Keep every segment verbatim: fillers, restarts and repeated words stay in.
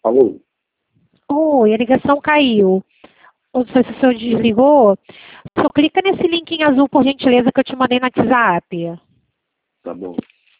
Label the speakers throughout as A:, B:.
A: Alô?
B: Oi, a ligação caiu. Ou se o senhor desligou, só clica nesse link em azul, por gentileza, que eu te mandei no WhatsApp.
A: Tá bom.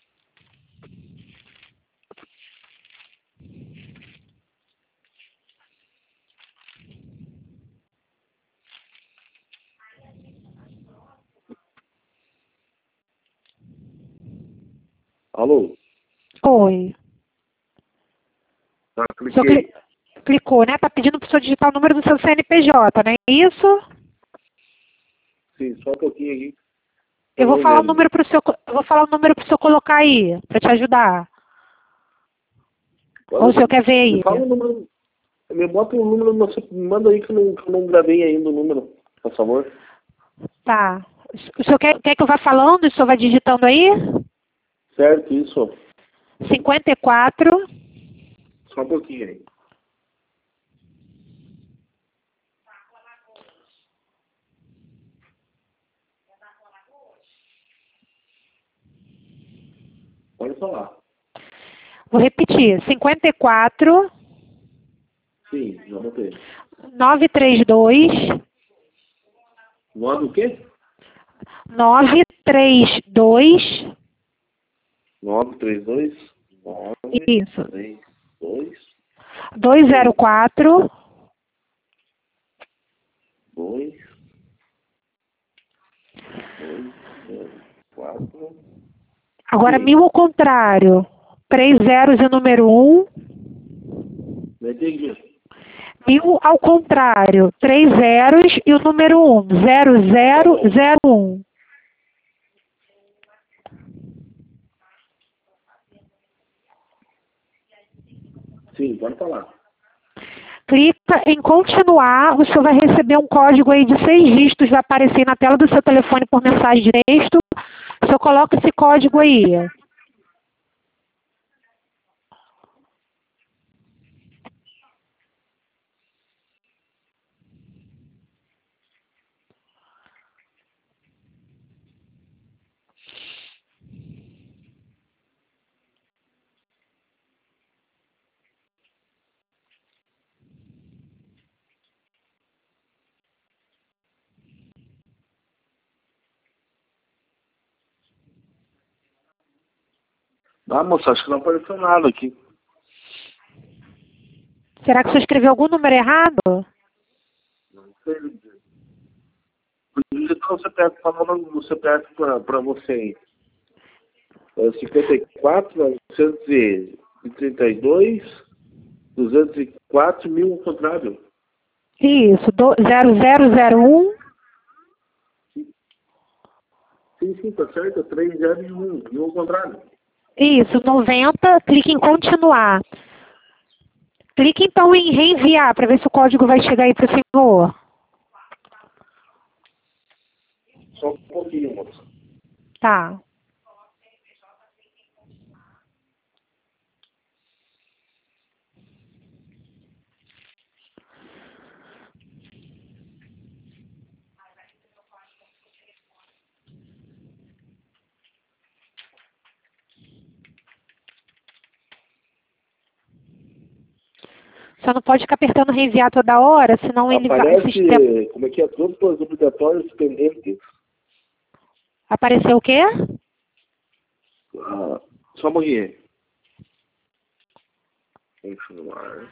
A: Alô?
B: Oi.
A: Tá,
B: O senhor
A: cliquei.
B: cli- clicou, né? Tá pedindo para o senhor digitar o número do seu C N P J, não é isso?
A: Sim, só um pouquinho aqui.
B: Eu
A: Eu
B: vou
A: não
B: falar o
A: lembro.
B: número para o senhor, co- eu vou falar o número para o senhor colocar aí, para te ajudar. Ou o senhor quer ver
A: Me
B: aí?
A: fala o número. Me bota o número, no- me manda aí que eu não, que eu não gravei ainda o número, por favor.
B: Tá. O senhor quer, quer que eu vá falando? O senhor vai digitando aí?
A: Certo, isso.
B: cinquenta e quatro,
A: Só um pouquinho aí. Pode falar.
B: vou repetir, cinquenta e quatro,
A: Sim, já botei.
B: novecentos e trinta e dois,
A: Nove o quê?
B: novecentos e trinta e dois,
A: nove três dois nove
B: isso,
A: três dois
B: duzentos e quatro,
A: dois dois zero quatro.
B: agora
A: Sim,
B: mil ao contrário, três zeros e o número um,
A: não entendi.
B: mil ao contrário, três zeros e o número um, zero
A: Tá
B: zero
A: bom.
B: zero um.
A: Sim, pode falar.
B: Clica em continuar, o senhor vai receber um código aí de seis dígitos, vai aparecer na tela do seu telefone por mensagem de texto. O senhor coloca esse código aí.
A: Ah, moça, acho que não apareceu nada aqui.
B: Será que o senhor escreveu algum número errado?
A: Não sei. Podia digitar o C P F, falando do C P F pra, pra você aí. É cinquenta e quatro, novecentos e trinta e dois, duzentos e quatro, mil ao contrário.
B: Isso, do- zero zero zero um.
A: Sim, sim, tá certo. três zero e um, mil ao contrário.
B: Isso, noventa, clique em continuar. Clique então em reenviar para ver se o código vai chegar aí para o senhor.
A: Só um pouquinho, moça.
B: Tá. Só não pode ficar apertando reenviar toda hora, senão ele vai. O sistema...
A: Aparece, como é que é? Todos obrigatórios pendentes.
B: Apareceu o quê?
A: Ah, só um pouquinho. Continuar.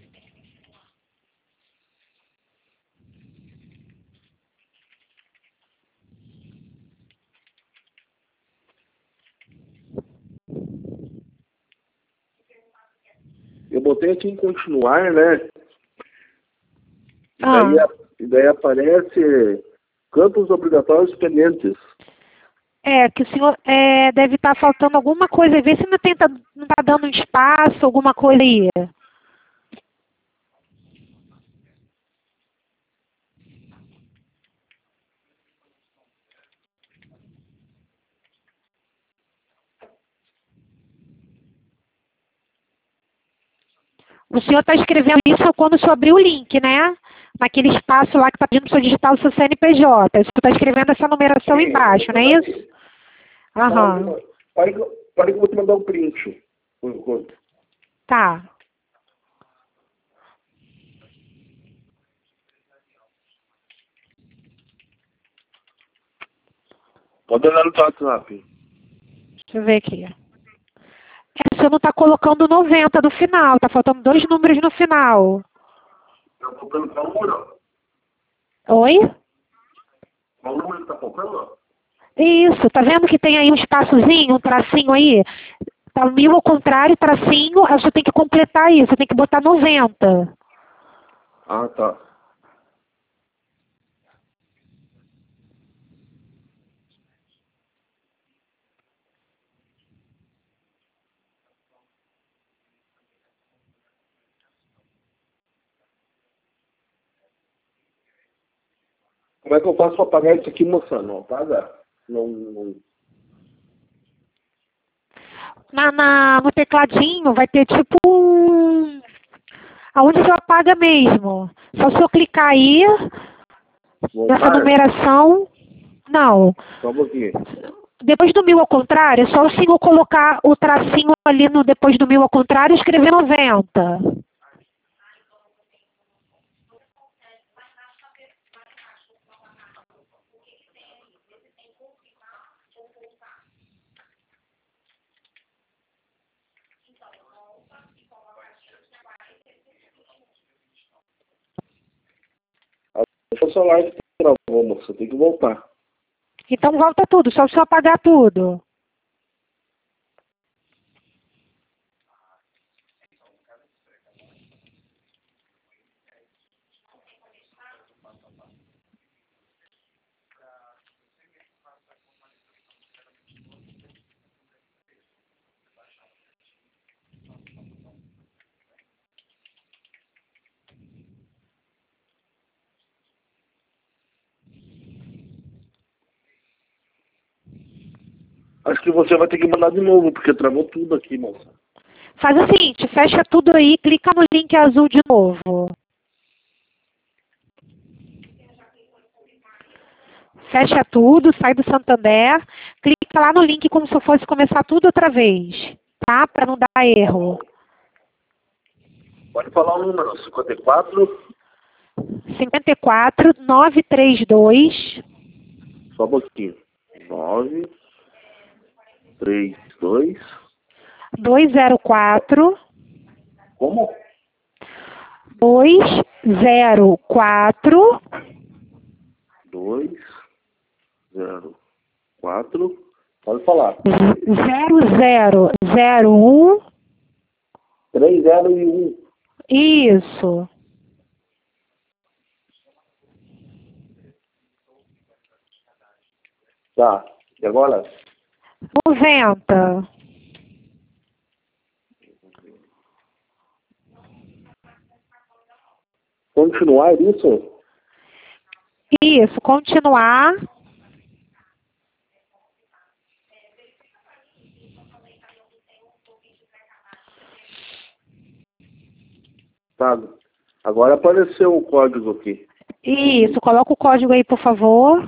A: Eu botei aqui em continuar, né? E daí,
B: Ah,
A: a- e daí aparece campos obrigatórios pendentes.
B: é, que o senhor é, deve estar faltando alguma coisa. Vê se não está não tá dando um espaço, alguma coisa aí. O senhor está escrevendo isso quando o senhor abriu o link, né? Naquele espaço lá que está pedindo para o senhor digitar o seu C N P J. O senhor está escrevendo essa numeração
A: Sim, eu
B: embaixo,
A: vou
B: não é
A: mandar
B: isso?
A: aqui.
B: Aham.
A: Pare que eu pare que eu vou te mandar um print. Por enquanto.
B: Tá.
A: Pode olhar no teu WhatsApp.
B: Deixa eu ver aqui. É, você não está colocando noventa no final, tá faltando dois números no final.
A: Tá faltando qual número?
B: Oi?
A: Qual número tá faltando?
B: Isso, tá vendo que tem aí um espaçozinho, um tracinho aí? Tá mil ao contrário, tracinho, aí você tem que completar isso, você tem que botar noventa.
A: Ah, tá. Como é que eu faço pra pagar isso aqui, moça? Não paga? Não, não...
B: Na, na, no tecladinho vai ter tipo um... Aonde você apaga mesmo. Só se eu clicar aí, nessa
A: Voltar?
B: numeração, não.
A: Só um pouquinho.
B: Depois do mil ao contrário, é só o senhor colocar o tracinho ali no depois do mil ao contrário e escrever noventa.
A: Deixa o celular que travou, moça. Tem que voltar.
B: Então volta tudo, só o senhor apagar tudo.
A: Acho que você vai ter que mandar de novo, porque travou tudo aqui, moça.
B: Faz o seguinte, fecha tudo aí, clica no link azul de novo. Fecha tudo, sai do Santander, clica lá no link como se fosse começar tudo outra vez, tá? Para não dar erro.
A: Pode falar o número. cinquenta e quatro.
B: cinquenta e quatro, novecentos e trinta e dois.
A: Só um pouquinho. nove, três, dois.
B: duzentos e quatro.
A: Como?
B: duzentos e quatro.
A: dois, zero, quatro. Pode falar.
B: zero zero zero um.
A: três, zero e um.
B: Isso.
A: Tá. E agora?
B: noventa.
A: Continuar isso?
B: Isso, continuar.
A: Tá. Agora apareceu o código aqui.
B: Isso, coloca o código aí, por favor.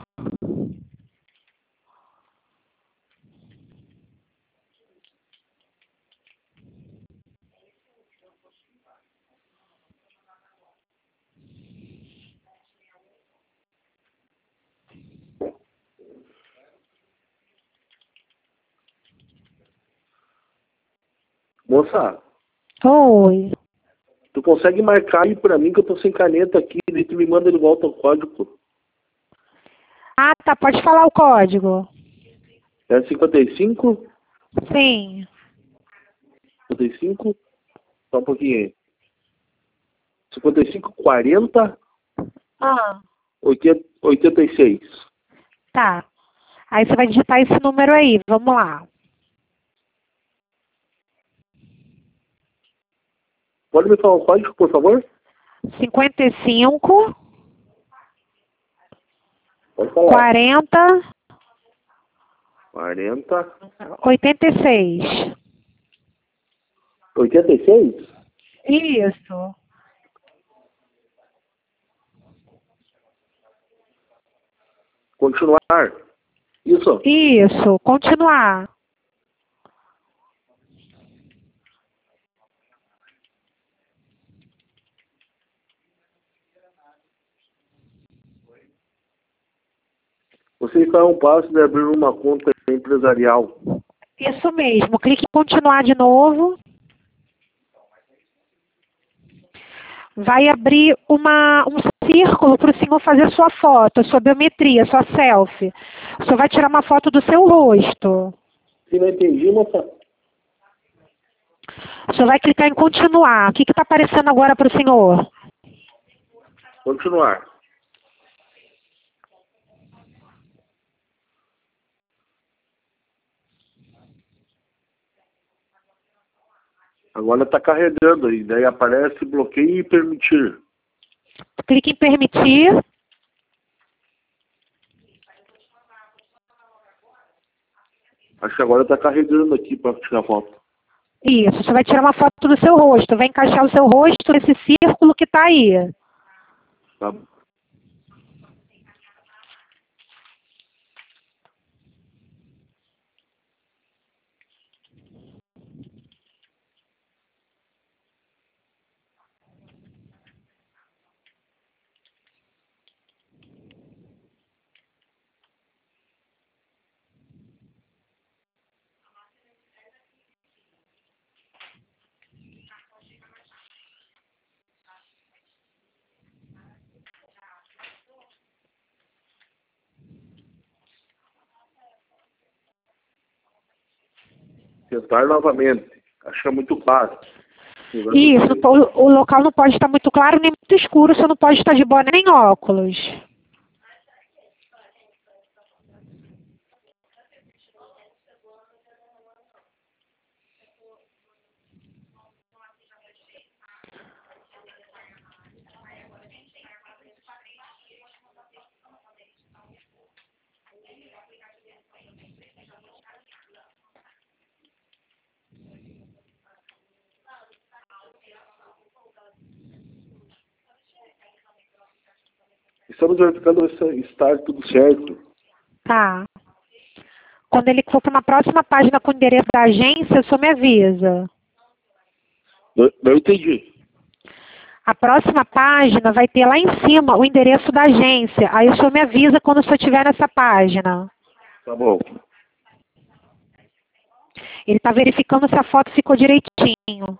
A: Moça,
B: Oi.
A: tu consegue marcar aí pra mim que eu tô sem caneta aqui, daí tu me manda de volta o código.
B: Ah, tá, pode falar o código.
A: É cinquenta e cinco,
B: Sim.
A: cinquenta e cinco, só um pouquinho aí. cinquenta e cinco, quarenta,
B: Ah.
A: oitenta e seis.
B: Tá. Aí você vai digitar esse número aí, vamos lá.
A: Pode me falar o código, por favor?
B: cinquenta e cinco,
A: Pode falar.
B: quarenta,
A: quarenta,
B: oitenta e seis.
A: oitenta e seis?
B: Isso.
A: Continuar. Isso.
B: Isso, continuar.
A: Você está a um passo de abrir uma conta empresarial.
B: Isso mesmo. Clique em continuar de novo. Vai abrir uma, um círculo para o senhor fazer sua foto, sua biometria, sua selfie. O senhor vai tirar uma foto do seu rosto.
A: Se não entendi, moça.
B: O senhor vai clicar em continuar. O que está aparecendo agora para o senhor?
A: Continuar. Agora está carregando aí. Daí aparece bloqueio e permitir.
B: Clique em permitir.
A: Acho que agora está carregando aqui para tirar foto.
B: Isso, você vai tirar uma foto do seu rosto. Vai encaixar o seu rosto nesse círculo que está aí.
A: Tá. Tentar novamente. Acho que é muito claro.
B: Isso, o, o local não pode estar muito claro nem muito escuro, você não pode estar de boné nem óculos.
A: Estamos verificando se está tudo certo.
B: Tá. Quando ele for para uma próxima página com o endereço da agência, só me avisa.
A: Não, não entendi.
B: A próxima página vai ter lá em cima o endereço da agência. Aí o senhor me avisa quando o senhor estiver nessa página.
A: Tá bom.
B: Ele está verificando se a foto ficou direitinho.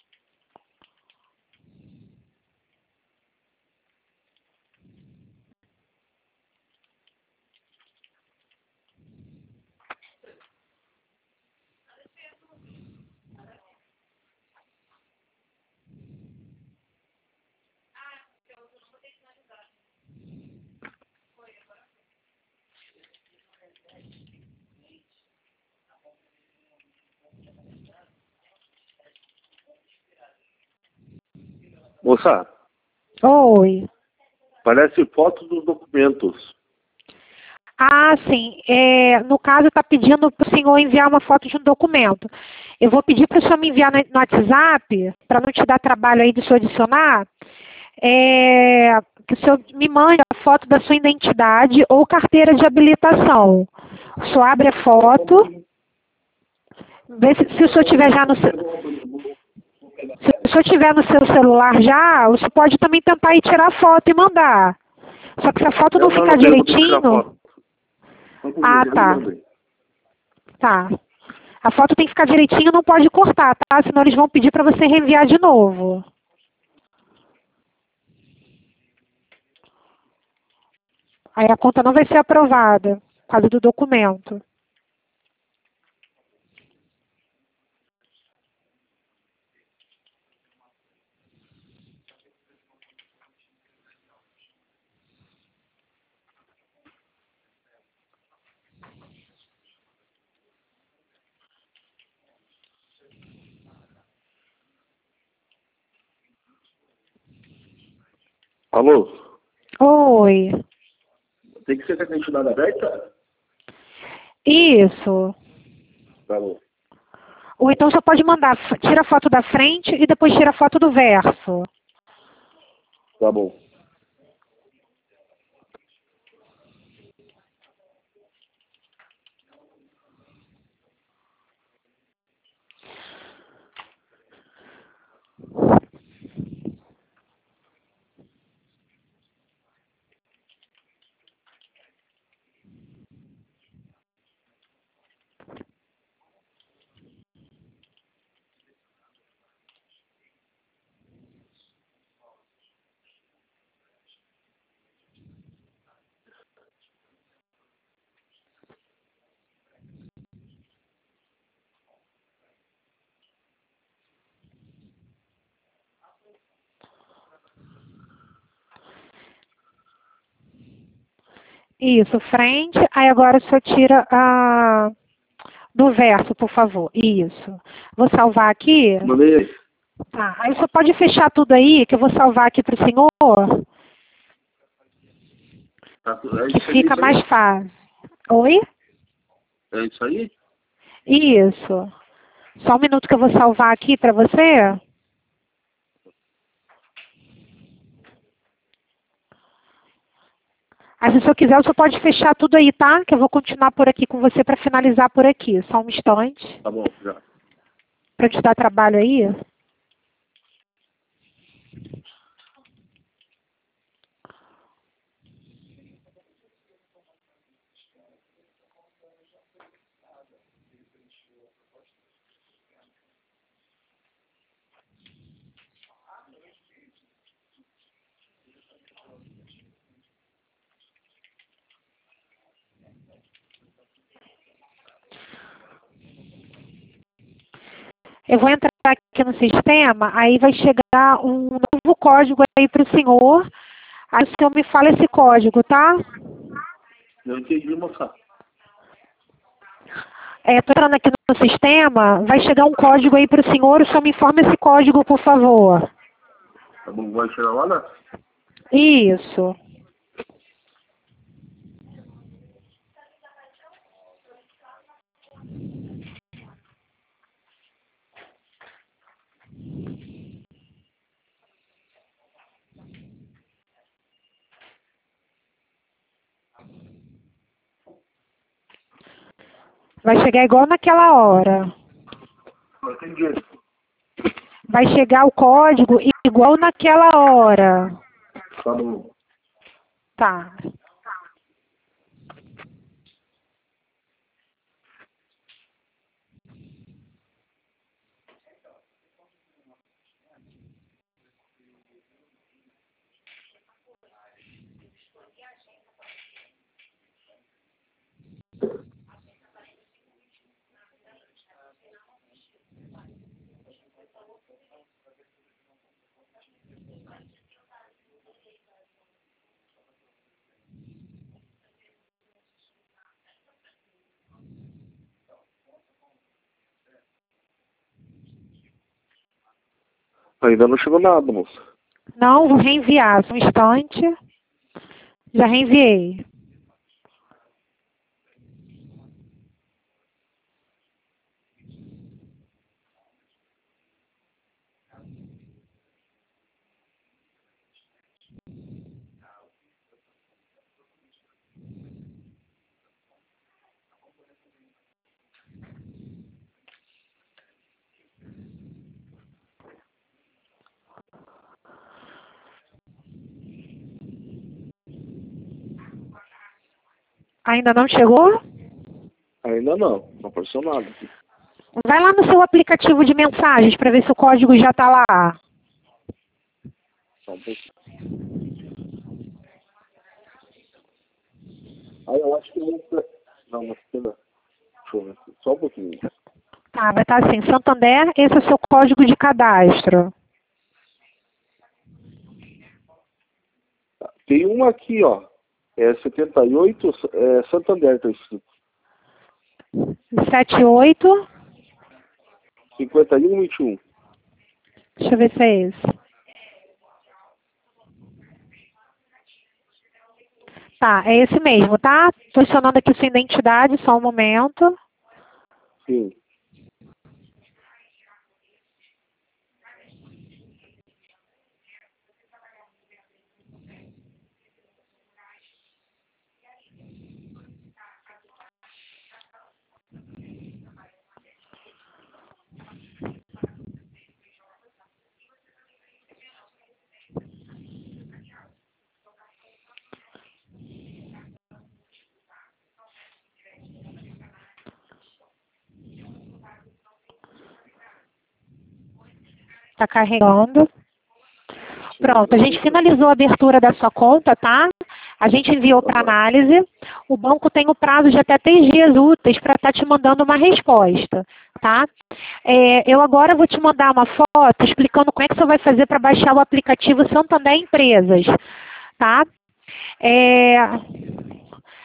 A: Moça,
B: Oi.
A: parece foto dos documentos.
B: Ah, sim. É, no caso, está pedindo para o senhor enviar uma foto de um documento. Eu vou pedir para o senhor me enviar no, no WhatsApp, para não te dar trabalho aí de o senhor adicionar, é, que o senhor me mande a foto da sua identidade ou carteira de habilitação. O senhor abre a foto, vê se, se o senhor tiver já no seu... Se o senhor tiver no seu celular já, o senhor pode também tentar ir tirar a foto e mandar. Só que se a foto não,
A: Eu
B: ficar
A: não tenho como tirar
B: direitinho...
A: foto.
B: Ah, tá. Tá. A foto tem que ficar direitinho, não pode cortar, tá? Senão eles vão pedir para você reenviar de novo. Aí a conta não vai ser aprovada, por causa do documento.
A: Alô?
B: Oi.
A: Tem que ser com a identidade aberta?
B: Isso.
A: Tá bom.
B: Ou então você pode mandar, tira a foto da frente e depois tira a foto do verso.
A: Tá bom.
B: Isso, frente. Aí agora o senhor tira a... do verso, por favor. Isso. Vou salvar aqui.
A: Mandei aí.
B: Tá. Aí o senhor pode fechar tudo aí, que eu vou salvar aqui para o senhor.
A: Tá, é
B: Que
A: isso aí,
B: fica
A: isso
B: mais
A: aí?
B: fácil. Oi?
A: É isso aí?
B: Isso. Só um minuto que eu vou salvar aqui para você. Aí, se o senhor quiser, o senhor pode fechar tudo aí, tá? Que eu vou continuar por aqui com você para finalizar por aqui. Só um instante.
A: Tá bom, já.
B: Para te dar trabalho aí. Eu vou entrar aqui no sistema, aí vai chegar um novo código aí para o senhor. Aí o senhor me fala esse código, tá?
A: Não entendi, moça.
B: É, tô entrando aqui no sistema, vai chegar um código aí para o senhor, o senhor me informa esse código, por favor.
A: Tá bom, vai chegar lá, né?
B: Isso. Vai chegar igual naquela hora.
A: Não entendi.
B: Vai chegar o código igual naquela hora.
A: Tá bom.
B: Tá.
A: Ainda não chegou nada, moça.
B: Não, vou reenviar. Só um instante. Já reenviei. Ainda não chegou?
A: Ainda não. Não apareceu nada aqui.
B: Vai lá no seu aplicativo de mensagens para ver se o código já está lá.
A: Só um pouquinho. Ah, eu acho que não. Não, mas não. Deixa eu ver. Só um pouquinho.
B: Tá, vai estar assim, Santander, esse é o seu código de cadastro.
A: Tem uma aqui, ó. É setenta e oito, é Santander, tá escrito.
B: sete oito.
A: cinquenta e um, vinte e um.
B: Deixa eu ver se é esse. Tá, é esse mesmo, tá? Posicionando aqui sua identidade, só um momento.
A: Sim.
B: Tá carregando. Pronto, a gente finalizou a abertura da sua conta, tá? A gente enviou para análise. O banco tem o prazo de até três dias úteis para estar te mandando uma resposta, tá? É, eu agora vou te mandar uma foto explicando como é que você vai fazer para baixar o aplicativo Santander Empresas, tá? É,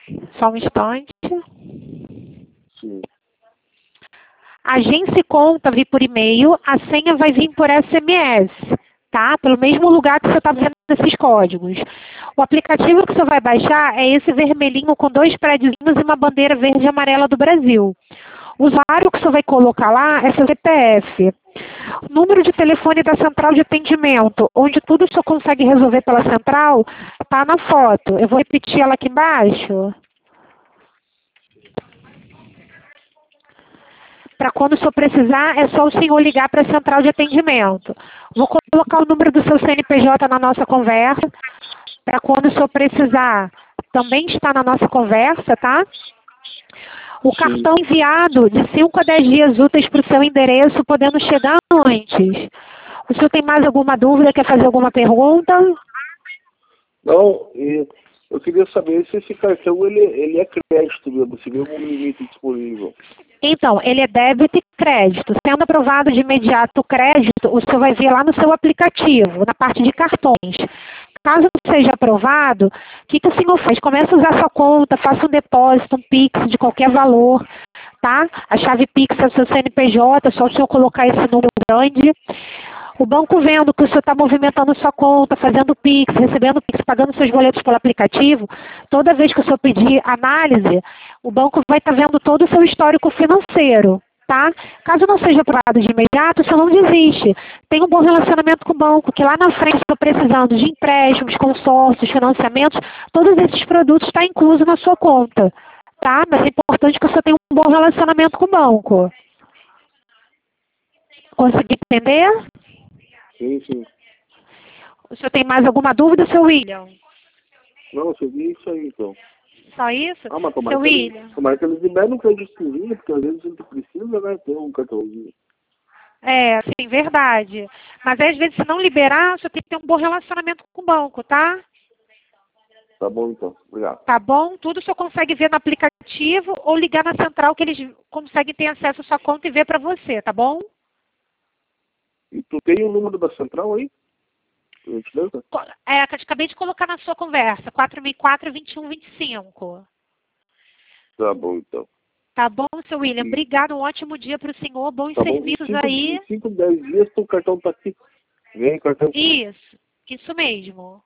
B: Só um instante.
A: Sim.
B: Agência e conta vir por e-mail, a senha vai vir por S M S, tá? Pelo mesmo lugar que você está vendo esses códigos. O aplicativo que você vai baixar é esse vermelhinho com dois prédiozinhos e uma bandeira verde e amarela do Brasil. O usuário que você vai colocar lá é seu C P F. Número de telefone da central de atendimento, onde tudo você consegue resolver pela central, está na foto. Eu vou repetir ela aqui embaixo. Para quando o senhor precisar, é só o senhor ligar para a central de atendimento. Vou colocar o número do seu C N P J na nossa conversa. Para quando o senhor precisar, também está na nossa conversa, tá? O cartão enviado de cinco a dez dias úteis para o seu endereço, podendo chegar antes. O senhor tem mais alguma dúvida? Quer fazer alguma pergunta?
A: Não, e eu queria saber se esse cartão ele, ele é crédito mesmo, se vê um limite disponível.
B: Então, ele é débito e crédito. Sendo aprovado de imediato o crédito, o senhor vai ver lá no seu aplicativo, na parte de cartões. Caso não seja aprovado, o que, que o senhor faz? Começa a usar sua conta, faça um depósito, um Pix de qualquer valor, tá? A chave Pix é o seu C N P J, é só o senhor colocar esse número grande. O banco vendo que o senhor está movimentando sua conta, fazendo Pix, recebendo Pix, pagando seus boletos pelo aplicativo, toda vez que o senhor pedir análise, o banco vai estar vendo todo o seu histórico financeiro, tá? Caso não seja aprovado de imediato, o senhor não desiste. Tem um bom relacionamento com o banco, que lá na frente estou precisando de empréstimos, consórcios, financiamentos, todos esses produtos estão inclusos na sua conta, tá? Mas é importante que o senhor tenha um bom relacionamento com o banco. Consegui entender?
A: Sim, sim.
B: O senhor tem mais alguma dúvida, seu William?
A: Não, eu segui isso aí, então.
B: Só isso?
A: Ah, mas tomara
B: Seu
A: que
B: William?
A: eles, tomara que eles liberem um créditozinho, porque às vezes a gente precisa, né, ter um cartãozinho.
B: É, sim, verdade. Mas às vezes, se não liberar, o senhor tem que ter um bom relacionamento com o banco, tá?
A: Tá bom, então. Obrigado.
B: Tá bom? Tudo o senhor consegue ver no aplicativo ou ligar na central que eles conseguem ter acesso à sua conta e ver para você, tá bom?
A: E tu tem o número da central aí? Gentileza?
B: É, que eu acabei de colocar na sua conversa, quatro seis quatro, dois um dois cinco.
A: Tá bom, então.
B: Tá bom, seu William?
A: Sim.
B: Obrigado, um ótimo dia para o senhor, bons
A: Tá bom,
B: serviços
A: cinco,
B: aí.
A: cinco, dez dias, teu cartão tá aqui. Vem, cartão.
B: Isso, isso mesmo.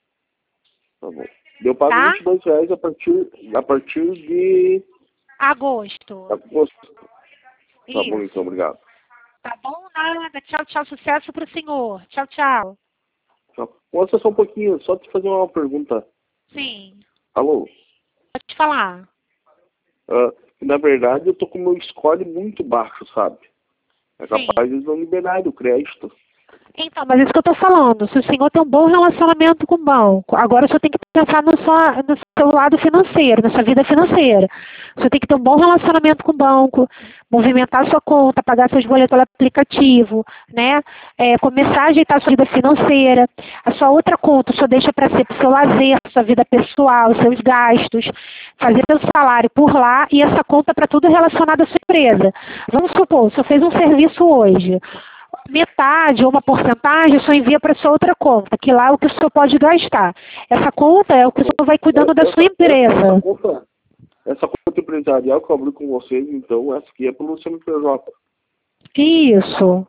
A: Tá bom. Eu pago
B: Tá?
A: vinte e dois reais a partir, a partir de
B: Agosto.
A: agosto. Tá
B: Isso.
A: bom, então. Obrigado.
B: Tá bom? Nada. Tchau, tchau. Sucesso para o senhor. Tchau, tchau.
A: Tchau. Nossa, só um pouquinho, só te fazer uma pergunta.
B: Sim.
A: Alô?
B: Pode falar.
A: Ah, na verdade, eu tô com o meu score muito baixo, sabe? É
B: Sim.
A: capaz de eles não liberarem o crédito.
B: Então, mas é isso que eu estou falando. Se o senhor tem um bom relacionamento com o banco, agora o senhor tem que pensar no, sua, no seu lado financeiro, na sua vida financeira. O senhor tem que ter um bom relacionamento com o banco, movimentar sua conta, pagar seus boletos pelo aplicativo, né? É, começar a ajeitar a sua vida financeira. A sua outra conta, o senhor deixa para ser para o seu lazer, para sua vida pessoal, seus gastos, fazer seu salário por lá e essa conta para tudo relacionado à sua empresa. Vamos supor, o senhor fez um serviço hoje. Metade ou uma porcentagem o senhor envia para sua outra conta, que lá é o que o senhor pode gastar. Essa conta é o que o senhor vai cuidando da sua empresa.
A: Essa conta, essa conta empresarial que eu abri com vocês, então, essa aqui é pelo C N P J.
B: Isso.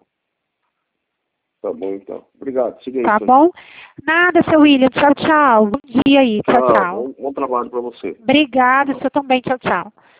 A: Tá bom, então. Obrigado. Siga aí.
B: Tá
A: Sônia.
B: bom? Nada, seu William. Tchau, tchau. Bom dia aí. Tchau,
A: Tchau.
B: tchau.
A: Bom, bom trabalho para você.
B: Obrigada, o senhor também. Tchau, tchau.